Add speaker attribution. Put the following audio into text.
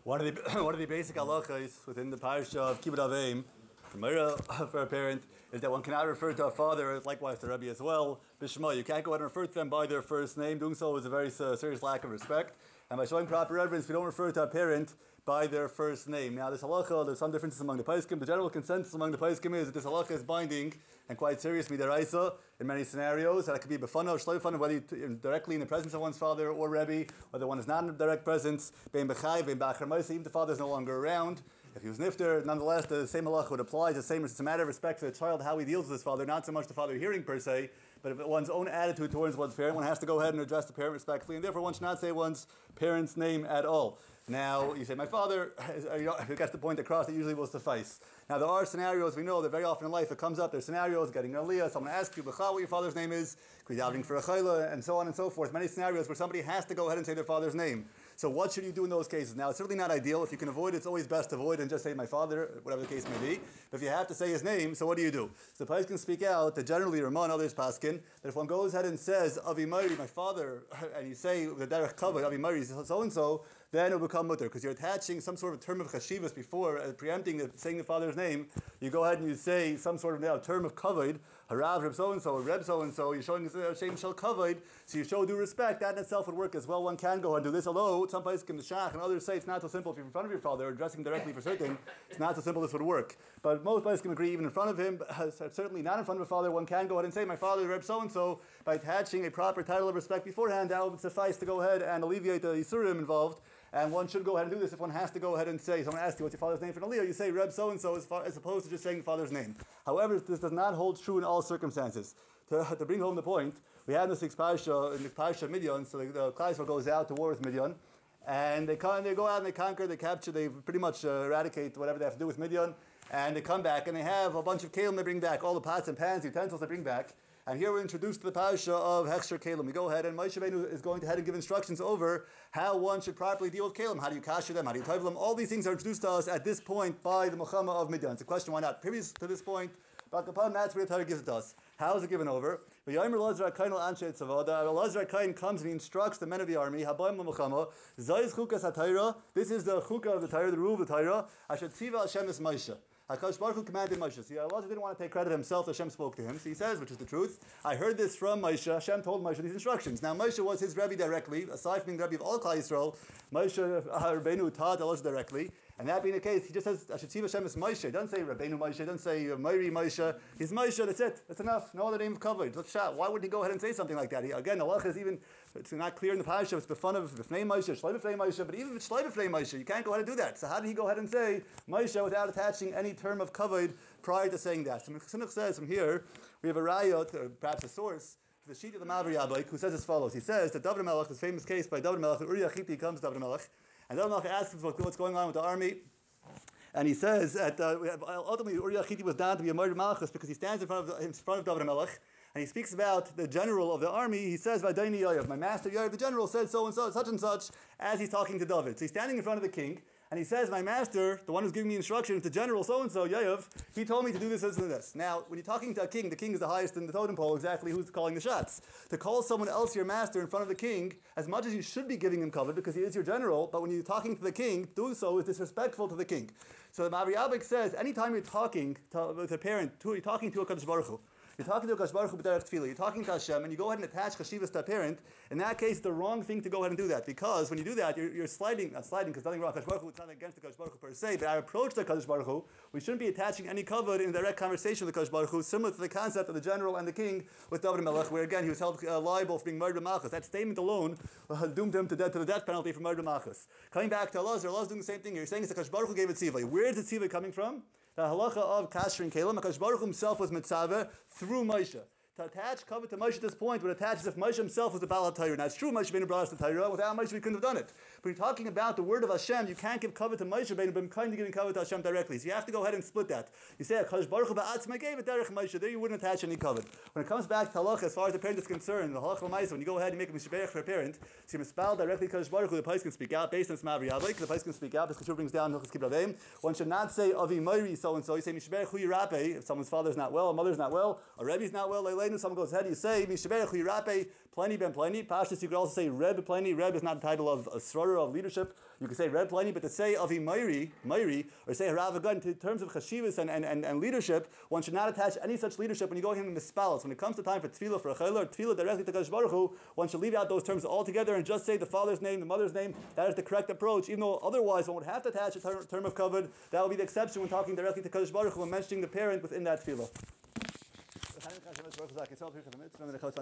Speaker 1: One of the one of the basic halachas within the parasha of Kibbud Avim for a parent is that one cannot refer to a father, likewise to Rebbe as well, Bishma. You can't go ahead and refer to them by their first name. Doing so is a very serious lack of respect. And by showing proper reverence, we don't refer to a parent by their first name. Now, this halacha, there's some differences among the Paiskim. The general consensus among the Paiskim is that this halacha is binding and quite serious, midaraisa, in many scenarios. That it could be b'fanav, shleifanav, whether you're directly in the presence of one's father or Rebbe, whether one is not in a direct presence, bein b'chai, bein b'achar ma'aseh, even if the father is no longer around. If he was nifter, nonetheless, the same halacha would apply. It's a matter of respect for the child, how he deals with his father, not so much the father hearing per se, but if one's own attitude towards one's parent, one has to go ahead and address the parent respectfully, and therefore one should not say one's parent's name at all. Now, you say, my father, if it gets the point across, it usually will suffice. Now, there are scenarios, we know that very often in life it comes up, there's scenarios, getting an aliyah, someone asks you, what your father's name is, davening for a chayla, and so on and so forth. Many scenarios where somebody has to go ahead and say their father's name. So what should you do in those cases? Now, it's certainly not ideal. If you can avoid it, it's always best to avoid and just say my father, whatever the case may be. But if you have to say his name, so what do you do? So the Pais can speak out that generally Ramon, others paskin, that if one goes ahead and says, Avi Mari, my father, and you say the derech kavod, Avi Mari, so-and-so, then it will become mutter, because you're attaching some sort of term of chashivas before, preempting saying the father's name. You go ahead and you say some sort of term of kavod, harav reb so-and-so, or reb so-and-so, you're showing shem shel kavod, so you show due respect. That in itself would work as well. One can go ahead and do this, although some places can shach, and others say it's not so simple. If you're in front of your father, or addressing directly for certain, it's not so simple this would work. But most places can agree even in front of him, but certainly not in front of a father, one can go ahead and say, my father, reb so-and-so, by attaching a proper title of respect beforehand. That would suffice to go ahead and alleviate the yisurim involved. And one should go ahead and do this if one has to go ahead and say, someone asks you, what's your father's name for an aliyah? You say, Reb so-and-so, as opposed to just saying the father's name. However, this does not hold true in all circumstances. To bring home the point, we had in the sixth parasha, in the parasha of Midian, so the Klal Yisrael goes out to war with Midian, and they go out and they conquer, they capture, they pretty much eradicate whatever they have to do with Midian, and they come back, and they have a bunch of kelim they bring back, all the pots and pans, utensils they bring back. And here we're introduced to the parasha of Hechsher Kelim. We go ahead and Moshe Rabbeinu is going ahead and give instructions over how one should properly deal with Kelim. How do you kasher them? How do you toivel them? All these things are introduced to us at this point by the Milchama of Midian. It's a question, why not? Previous to this point, Bakapam, that's where the Torah gives it to us. How is it given over? Elazar HaKain comes and he instructs the men of the army, this is the chukah of the Torah, the rule of the Torah, Asher Tziva Hashem es Moshe. HaKadosh Baruch Hu commanded Moshe. See, Allah didn't want to take credit himself. Hashem spoke to him. So he says, which is the truth, I heard this from Moshe. Hashem told Moshe these instructions. Now Moshe was his Rebbe directly. Aside from being Rebbe of all Klal Yisrael, Moshe Rabbeinu taught Allah directly. And that being the case, he just says, Hashem Hashem is Moshe. He doesn't say Rabbeinu Moshe. He doesn't say Mori Moshe. He's Moshe. That's it. That's enough. No other name of covered. Let's shout. Why would he go ahead and say something like that? Again, Allah is even, it's not clear in the parasha. It's b'fun of b'fnei Moshe, shleif b'fnei Moshe. But even if it's shleif b'fnei Moshe, you can't go ahead and do that. So how did he go ahead and say Moshe without attaching any term of covered prior to saying that? So Chinuch says from here, we have a rayot, or perhaps a source, the sheet of the Mavri Abayik, who says as follows. He says that David Melech, this famous case by David Melech, Uri Achiti comes to David Melech, and David Melech asks him what's going on with the army. And he says that ultimately Uriah Chiti was down to be a murder malchus because he stands in front of David Melech, and he speaks about the general of the army. He says, "Vadaini Yoav, my master Yoav, the general said so and so, such and such," as he's talking to David. So he's standing in front of the king, and he says, "My master, the one who's giving me instructions, the general so and so Yoav, he told me to do this, this, and this." Now, when you're talking to a king, the king is the highest in the totem pole. Exactly, who's calling the shots? To call someone else your master in front of the king, as much as you should be giving him cover because he is your general, but when you're talking to the king, doing so is disrespectful to the king. So the Mavri Abik says, anytime you're talking with a parent, you're talking to a Kadosh Baruch Hu. You're talking to a Kadosh Baruch Hu b'derech tefillah. You're talking to Hashem, and you go ahead and attach chashivas to a parent. In that case, it's the wrong thing to go ahead and do that, because when you do that, you're sliding, not sliding, because nothing wrong with Kadosh Baruch Hu, it's not against the Kadosh Baruch Hu per se, but our approach to Kadosh Baruch Hu, we shouldn't be attaching any kavod in direct conversation with the Kadosh Baruch Hu, similar to the concept of the general and the king with David Melech, where again he was held liable for being murdered malchus. That statement alone doomed him to the death penalty for murder malchus. Coming back to Elazar, Elazar's doing the same thing. You're saying it's the Kadosh Baruch Hu gave it tzivah. Where is the tzivah coming from? The halacha of kashrin kelim. HaKadosh Baruch Hu himself was mitzaveh through Moshe. To attach cover to Moshe at this point would attach as if Moshe himself was the Baal HaTorah. Now it's true Moshe Rabbeinu brought us the Torah. Without Moshe we couldn't have done it. But you're talking about the word of Hashem. You can't give cover to Moshe Rabbeinu, but I'm kind of giving cover to Hashem directly. So you have to go ahead and split that. You say HaKadosh Baruch Hu ba'atzma gave it derech Moshe. There you wouldn't attach any cover. When it comes back to halacha, as far as the parent is concerned, the halacha l'maisa, when you go ahead and make a mishberech for a parent, so you mispal directly to HaKadosh Baruch Hu, the place can speak out based on Smav Yavik. The place can speak out. This Kashur brings down Hilchos Kibbud Avim. One should not say Avi Moiri so and so. You say mishberech hu yirape if someone's father's not well, a mother's not well, a rebbe's not well. Aleinu, someone goes ahead, you say, Mishaberach Yirape, Pliny ben Pliny. Pashtus, you could also say Reb Pliny. Reb is not a title of a srorer of leadership. You could say Reb Pliny, but to say Avi Meiri, or say Harav Agad, in terms of chashivas and leadership, one should not attach any such leadership when you go in the spells. When it comes to time for tefillah, for a chayla, or tefillah directly to Kadosh Baruch Hu, one should leave out those terms altogether and just say the father's name, the mother's name. That is the correct approach. Even though otherwise one would have to attach a term of kavod, that would be the exception when talking directly to Kadosh Baruch Hu and mentioning the parent within that tefillah.